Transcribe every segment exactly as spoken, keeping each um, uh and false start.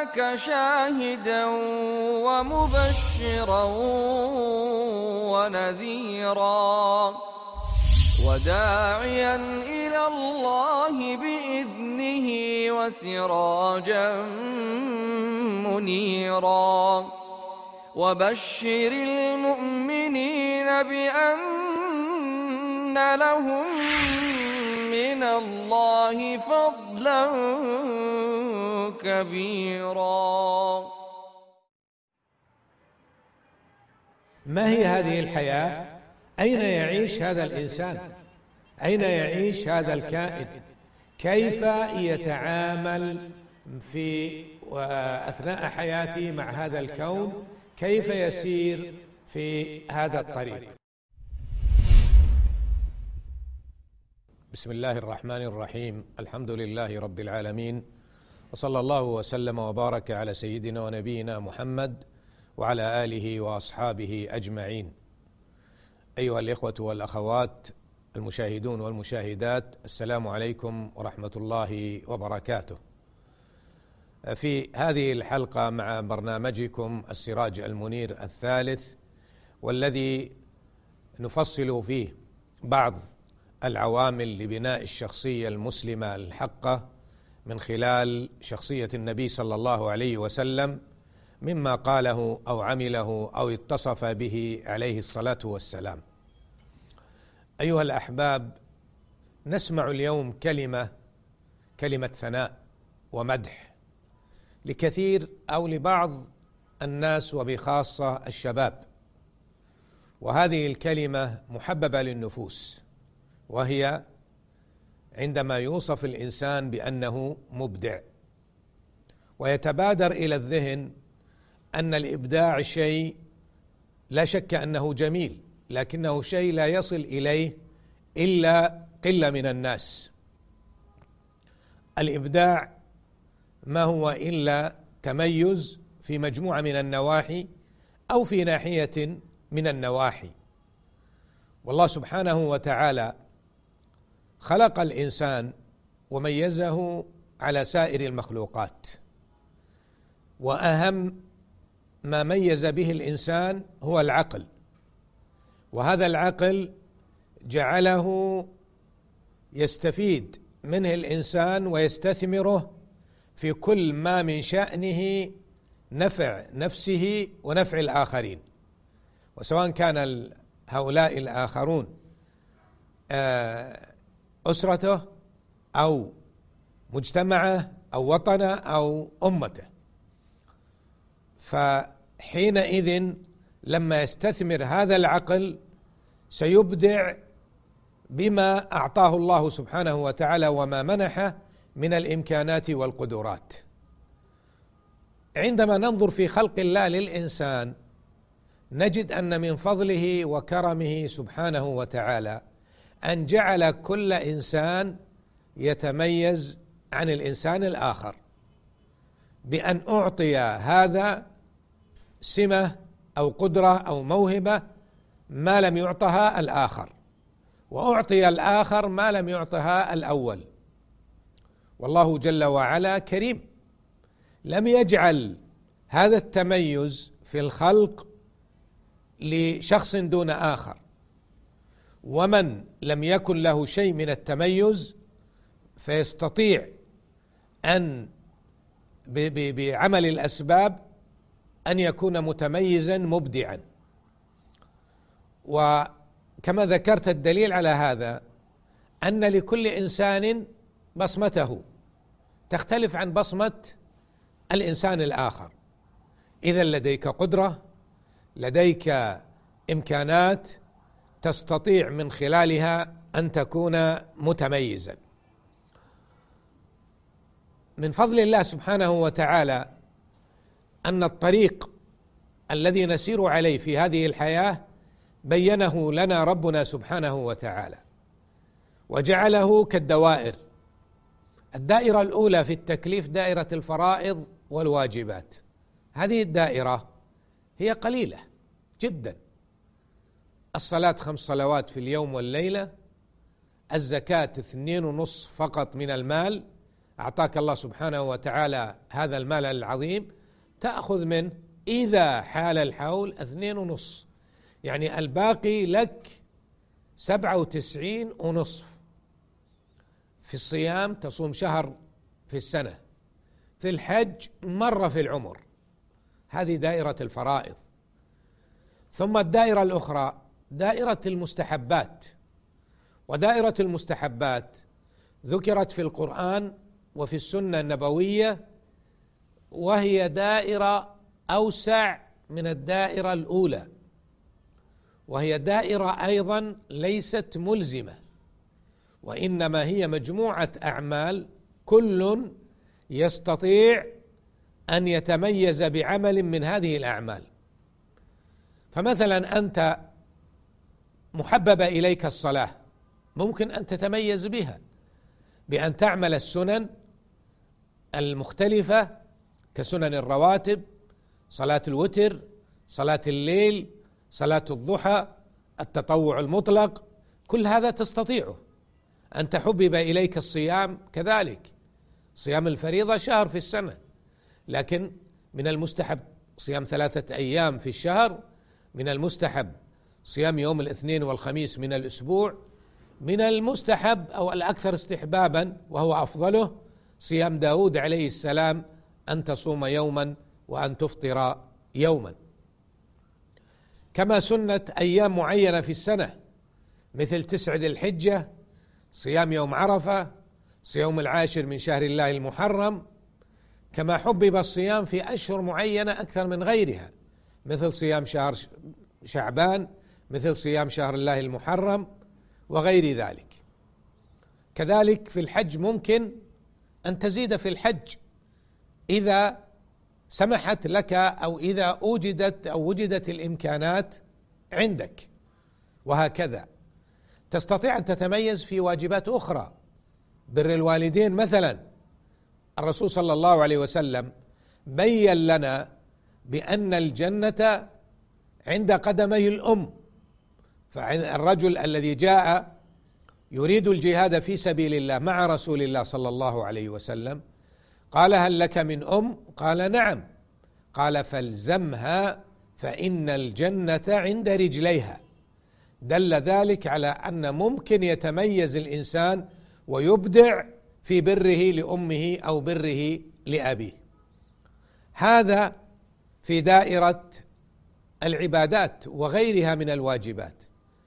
أرسلناك شاهدا ومبشرا ونذيرا وداعيا إلى الله بإذنه وسراجا منيرا وبشر المؤمنين بأن لهم من الله فضلا كبيرا. ما هي هذه الحياة؟ أين يعيش هذا الإنسان؟ أين يعيش هذا الكائن؟ كيف يتعامل في أثناء حياته مع هذا الكون؟ كيف يسير في هذا الطريق؟ بسم الله الرحمن الرحيم. الحمد لله رب العالمين، وصلى الله وسلم وبارك على سيدنا ونبينا محمد وعلى آله وأصحابه أجمعين. أيها الإخوة والأخوات المشاهدون والمشاهدات، السلام عليكم ورحمة الله وبركاته. في هذه الحلقة مع برنامجكم السراج المنير الثالث، والذي نفصل فيه بعض العوامل لبناء الشخصية المسلمة الحقة من خلال شخصية النبي صلى الله عليه وسلم، مما قاله أو عمله أو اتصف به عليه الصلاة والسلام. أيها الأحباب، نسمع اليوم كلمة كلمة ثناء ومدح لكثير أو لبعض الناس وبخاصة الشباب، وهذه الكلمة محببة للنفوس، وهي عندما يوصف الإنسان بأنه مبدع. ويتبادر إلى الذهن أن الإبداع شيء لا شك أنه جميل، لكنه شيء لا يصل إليه إلا قلة من الناس. الإبداع ما هو إلا تميز في مجموعة من النواحي أو في ناحية من النواحي. والله سبحانه وتعالى خلق الإنسان وميزه على سائر المخلوقات، وأهم ما ميز به الإنسان هو العقل، وهذا العقل جعله يستفيد منه الإنسان ويستثمره في كل ما من شأنه نفع نفسه ونفع الآخرين، وسواء كان هؤلاء الآخرون أسرته أو مجتمعه أو وطنه أو أمته. فحينئذ لما يستثمر هذا العقل سيبدع بما أعطاه الله سبحانه وتعالى وما منحه من الإمكانات والقدرات. عندما ننظر في خلق الله للإنسان نجد أن من فضله وكرمه سبحانه وتعالى أن جعل كل إنسان يتميز عن الإنسان الآخر، بأن أعطي هذا سمة أو قدرة أو موهبة ما لم يعطها الآخر، وأعطي الآخر ما لم يعطها الأول. والله جل وعلا كريم، لم يجعل هذا التميز في الخلق لشخص دون آخر، ومن لم يكن له شيء من التميز فيستطيع أن بعمل الأسباب أن يكون متميزا مبدعا. وكما ذكرت الدليل على هذا أن لكل إنسان بصمته تختلف عن بصمة الإنسان الآخر. إذا لديك قدرة، لديك إمكانات تستطيع من خلالها أن تكون متميزا. من فضل الله سبحانه وتعالى أن الطريق الذي نسير عليه في هذه الحياة بينه لنا ربنا سبحانه وتعالى، وجعله كالدوائر. الدائرة الأولى في التكليف دائرة الفرائض والواجبات. هذه الدائرة هي قليلة جدا: الصلاة خمس صلوات في اليوم والليلة، الزكاة اثنين ونصف فقط من المال، أعطاك الله سبحانه وتعالى هذا المال العظيم، تأخذ منه إذا حال الحول اثنين ونصف، يعني الباقي لك سبعة وتسعين ونصف. في الصيام تصوم شهر في السنة، في الحج مرة في العمر. هذه دائرة الفرائض. ثم الدائرة الأخرى دائرة المستحبات، ودائرة المستحبات ذكرت في القرآن وفي السنة النبوية، وهي دائرة أوسع من الدائرة الأولى، وهي دائرة أيضا ليست ملزمة، وإنما هي مجموعة أعمال كل يستطيع أن يتميز بعمل من هذه الأعمال. فمثلا أنت محبب إليك الصلاة، ممكن أن تتميز بها بأن تعمل السنن المختلفة كسنن الرواتب، صلاة الوتر، صلاة الليل، صلاة الضحى، التطوع المطلق، كل هذا تستطيعه. أنت حبب إليك الصيام كذلك، صيام الفريضة شهر في السنة، لكن من المستحب صيام ثلاثة أيام في الشهر، من المستحب صيام يوم الاثنين والخميس من الأسبوع، من المستحب أو الأكثر استحبابا وهو أفضله صيام داود عليه السلام، أن تصوم يوما وأن تفطر يوما. كما سنة أيام معينة في السنة مثل تسع ذي الحجة، صيام يوم عرفة، صيام العاشر من شهر الله المحرم. كما حبب الصيام في أشهر معينة أكثر من غيرها، مثل صيام شهر شعبان، مثل صيام شهر الله المحرم وغير ذلك. كذلك في الحج ممكن أن تزيد في الحج إذا سمحت لك، أو إذا أوجدت أو وجدت الإمكانات عندك، وهكذا. تستطيع أن تتميز في واجبات أخرى، بر الوالدين مثلا. الرسول صلى الله عليه وسلم بين لنا بأن الجنة عند قدمي الأم. فالرجل الذي جاء يريد الجهاد في سبيل الله مع رسول الله صلى الله عليه وسلم قال: هل لك من أم؟ قال: نعم. قال: فالزمها فإن الجنة عند رجليها. دل ذلك على أن ممكن يتميز الإنسان ويبدع في بره لأمه أو بره لأبيه. هذا في دائرة العبادات وغيرها من الواجبات.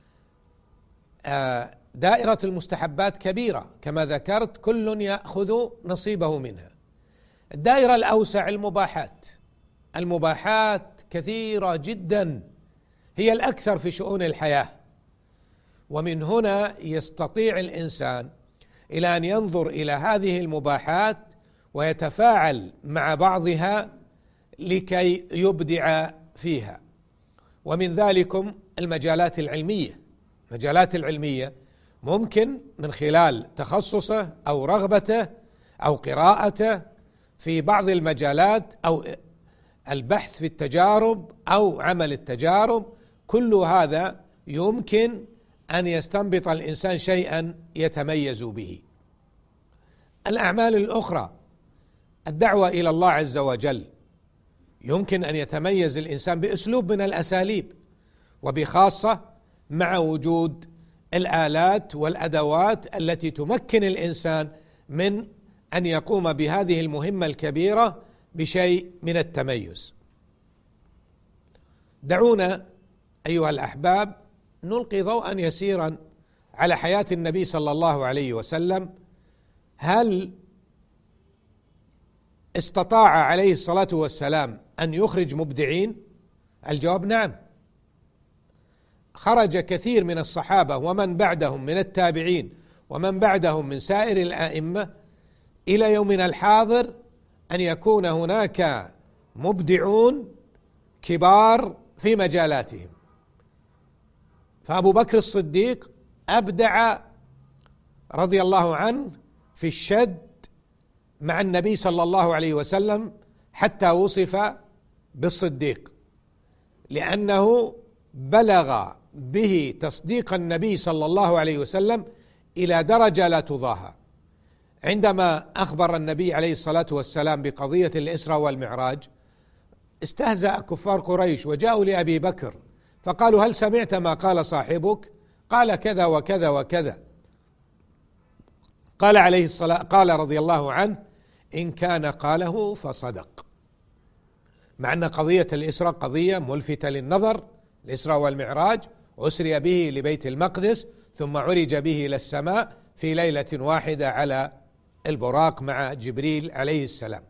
دائرة المستحبات كبيرة كما ذكرت، كل يأخذ نصيبه منها. الدائرة الأوسع المباحات. المباحات كثيرة جدا، هي الأكثر في شؤون الحياة، ومن هنا يستطيع الإنسان إلى أن ينظر إلى هذه المباحات ويتفاعل مع بعضها لكي يبدع فيها. ومن ذلكم المجالات العلمية. المجالات العلمية ممكن من خلال تخصصه أو رغبته أو قراءته في بعض المجالات، أو البحث في التجارب أو عمل التجارب، كل هذا يمكن أن يستنبط الإنسان شيئا يتميز به. الأعمال الأخرى، الدعوة إلى الله عز وجل، يمكن أن يتميز الإنسان بأسلوب من الأساليب، وبخاصة مع وجود الآلات والأدوات التي تمكن الإنسان من أن يقوم بهذه المهمة الكبيرة بشيء من التميز. دعونا أيها الأحباب نلقي ضوءا يسيرا على حياة النبي صلى الله عليه وسلم. هل استطاع عليه الصلاة والسلام أن يخرج مبدعين؟ الجواب نعم. خرج كثير من الصحابة ومن بعدهم من التابعين ومن بعدهم من سائر الآئمة إلى يومنا الحاضر أن يكون هناك مبدعون كبار في مجالاتهم. فأبو بكر الصديق أبدع رضي الله عنه في الشد مع النبي صلى الله عليه وسلم حتى وصف بالصديق، لأنه بلغ به تصديق النبي صلى الله عليه وسلم إلى درجة لا تضاهى. عندما أخبر النبي عليه الصلاة والسلام بقضية الإسراء والمعراج استهزأ كفار قريش وجاءوا لأبي بكر فقالوا: هل سمعت ما قال صاحبك؟ قال كذا وكذا وكذا. قال عليه الصلاة قال رضي الله عنه: إن كان قاله فصدق. مع أن قضية الإسراء قضية ملفتة للنظر، الإسراء والمعراج، أسري به لبيت المقدس ثم عرج به إلى السماء في ليلة واحدة على البراق مع جبريل عليه السلام.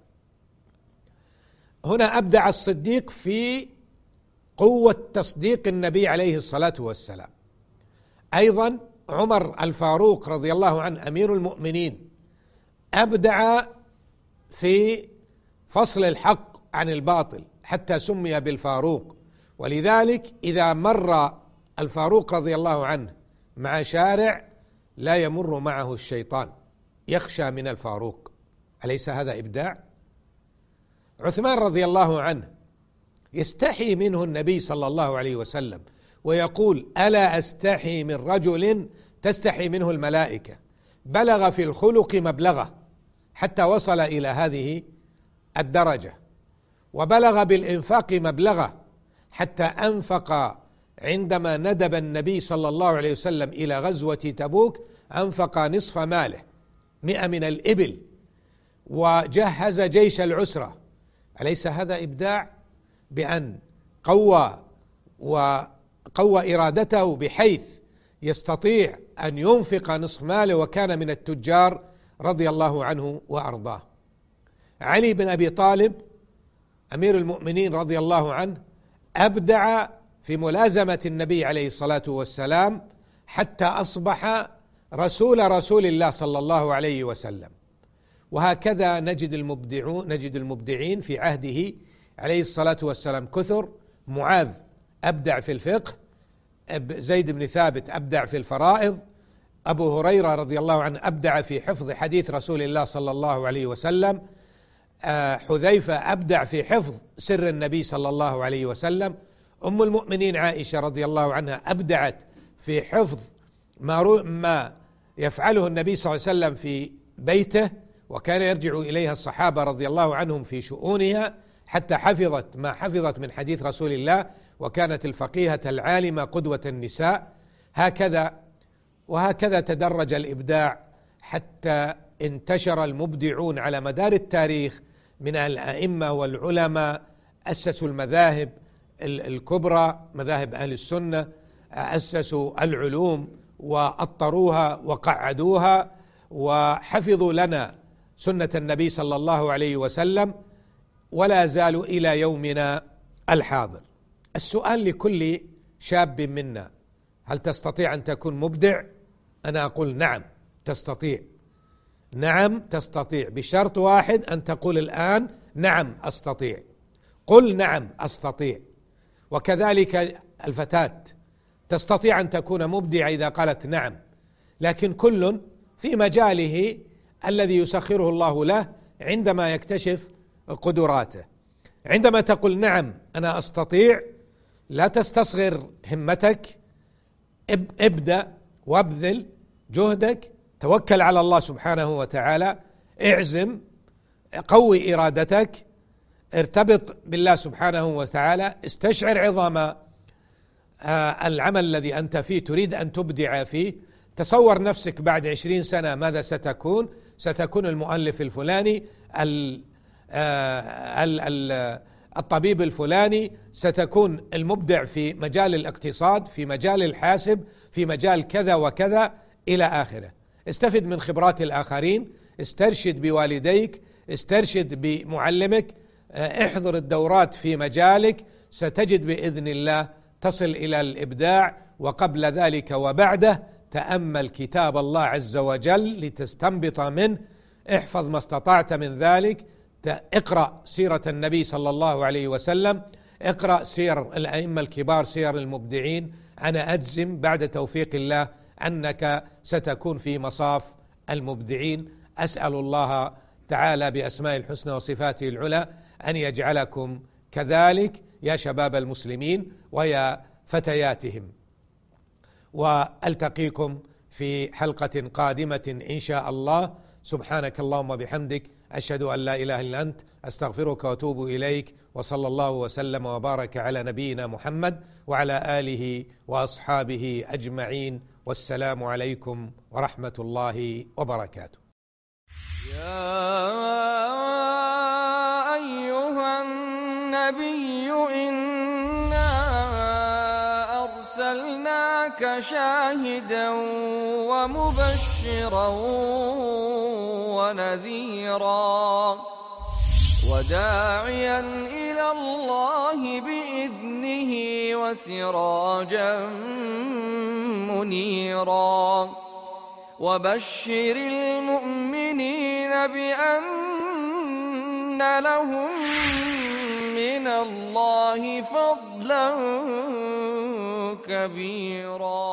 هنا أبدع الصديق في قوة تصديق النبي عليه الصلاة والسلام. أيضا عمر الفاروق رضي الله عنه أمير المؤمنين أبدع في فصل الحق عن الباطل حتى سمي بالفاروق، ولذلك إذا مر الفاروق رضي الله عنه مع شارع لا يمر معه الشيطان، يخشى من الفاروق. أليس هذا إبداع؟ عثمان رضي الله عنه يستحي منه النبي صلى الله عليه وسلم ويقول: ألا أستحي من رجل تستحي منه الملائكة، بلغ في الخلق مبلغه حتى وصل إلى هذه الدرجة، وبلغ بالإنفاق مبلغه حتى أنفق عندما ندب النبي صلى الله عليه وسلم إلى غزوة تبوك أنفق نصف ماله، مئة من الإبل، وجهز جيش العسرة. أليس هذا إبداع؟ بأن قوى وقوى إرادته بحيث يستطيع أن ينفق نصف ماله، وكان من التجار رضي الله عنه وأرضاه. علي بن أبي طالب أمير المؤمنين رضي الله عنه أبدع في ملازمة النبي عليه الصلاة والسلام حتى أصبح رسول رسول الله صلى الله عليه وسلم. وهكذا نجد المبدعون نجد المبدعين في عهده عليه الصلاة والسلام كثر. معاذ أبدع في الفقه، زيد بن ثابت أبدع في الفرائض، أبو هريرة رضي الله عنه أبدع في حفظ حديث رسول الله صلى الله عليه وسلم، حذيفة أبدع في حفظ سر النبي صلى الله عليه وسلم، أم المؤمنين عائشة رضي الله عنها أبدعت في حفظ ما, ما يفعله النبي صلى الله عليه وسلم في بيته، وكان يرجع إليها الصحابة رضي الله عنهم في شؤونها حتى حفظت ما حفظت من حديث رسول الله، وكانت الفقيهة العالمة قدوة النساء. هكذا وهكذا تدرج الإبداع حتى انتشر المبدعون على مدار التاريخ من الأئمة والعلماء. أسسوا المذاهب الكبرى، مذاهب أهل السنة، أسسوا العلوم وأطروها وقعدوها، وحفظوا لنا سنة النبي صلى الله عليه وسلم، ولا زالوا إلى يومنا الحاضر. السؤال لكل شاب منا: هل تستطيع أن تكون مبدع؟ أنا أقول نعم تستطيع، نعم تستطيع، بشرط واحد، أن تقول الآن نعم أستطيع. قل نعم أستطيع. وكذلك الفتاة تستطيع أن تكون مبدعة إذا قالت نعم، لكن كل في مجاله الذي يسخره الله له عندما يكتشف قدراته. عندما تقول نعم أنا أستطيع، لا تستصغر همتك، ابدأ وابذل جهدك، توكل على الله سبحانه وتعالى، اعزم، قوي إرادتك، ارتبط بالله سبحانه وتعالى، استشعر عظم العمل الذي أنت فيه تريد أن تبدع فيه. تصور نفسك بعد عشرين سنة ماذا ستكون؟ ستكون المؤلف الفلاني، الطبيب الفلاني، ستكون المبدع في مجال الاقتصاد، في مجال الحاسب، في مجال كذا وكذا إلى آخره. استفد من خبرات الآخرين، استرشد بوالديك، استرشد بمعلمك، احضر الدورات في مجالك، ستجد بإذن الله تصل إلى الإبداع. وقبل ذلك وبعده تأمل كتاب الله عز وجل لتستنبط منه، احفظ ما استطعت من ذلك، اقرأ سيرة النبي صلى الله عليه وسلم، اقرأ سير الأئمة الكبار، سير المبدعين. أنا أجزم بعد توفيق الله أنك ستكون في مصاف المبدعين. أسأل الله تعالى بأسماء الحسنى وصفاته العلى أن يجعلكم كذلك يا شباب المسلمين ويا فتياتهم. وألتقيكم في حلقة قادمة إن شاء الله. سبحانك اللهم وبحمدك، أشهد أن لا إله إلا أنت، أستغفرك وأتوب إليك. وصلى الله وسلم وبارك على نبينا محمد وعلى آله وأصحابه أجمعين، والسلام عليكم ورحمة الله وبركاته. يا أيها النبي إنا أرسلناك شاهدا ومبشرا ونذيرا وداعيا إلى الله بإذنه وسراجا منيرا وبشر المؤمنين بأن لهم من الله فضلا كبيرا.